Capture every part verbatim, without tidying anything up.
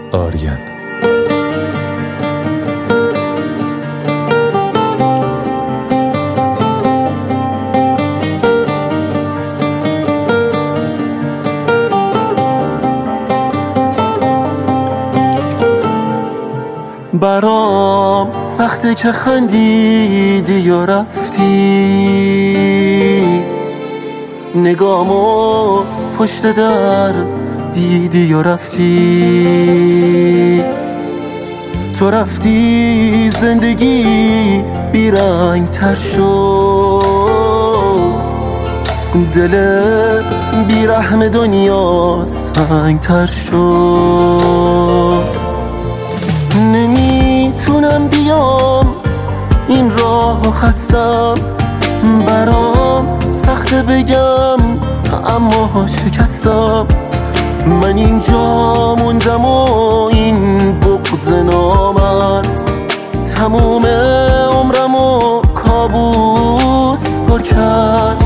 آریان. برام سخته که خندیدی و رفتی، نگامو پشت در دیدی و رفتی. تو رفتی زندگی بیرنگ تر شد، دل بیرحم دنیا سنگ تر شد. نمیتونم بیام این راه خستم، برام سخته بگم اما شکستم. من اینجا موندم و این بغض نامرد تموم عمرم و کابوس پر کرد.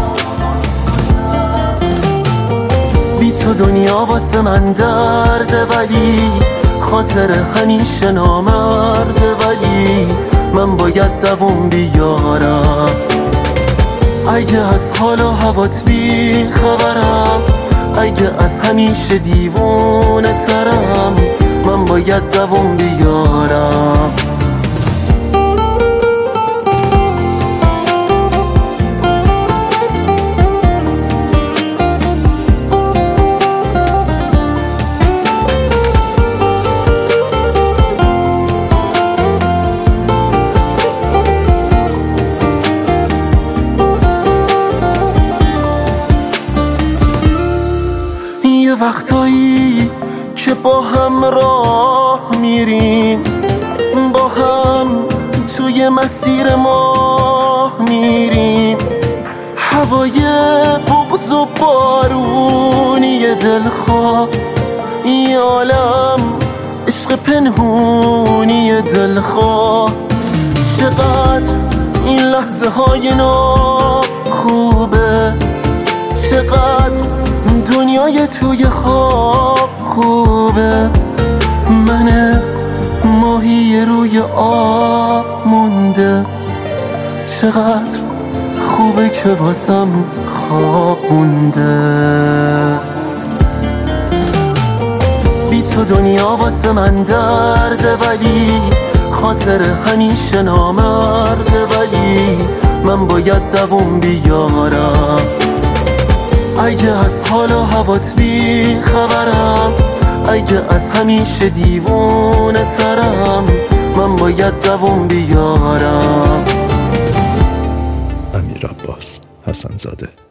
بی تو دنیا واسه من درده، ولی خاطر همیشه نامرده. ولی من باید دووم بیارم، اگه از حال و هوات بی خبرم، اگه از همیشه دیوونه ترم، من باید دووم بیارم. یه وقتایی که با هم راه میریم، با هم توی مسیر ما میریم. هوای بغض و بارونی دلخواه، یه عالم عشق پنهونی دلخواه. چقدر این لحظه های ناب خوبه، چقدر دنیای توی خواب خوبه. من ماهی روی آب مونده، چقدر خوبه که واسم خواب مونده. بی تو دنیا واسه من درده، ولی خاطر همیشه نامرده. ولی من باید دووم بیارم، اگه از حال و هوات بی خبرم، اگه از همیشه دیوونه ترم، من باید دووم بیارم. امیر عباس حسن زاده.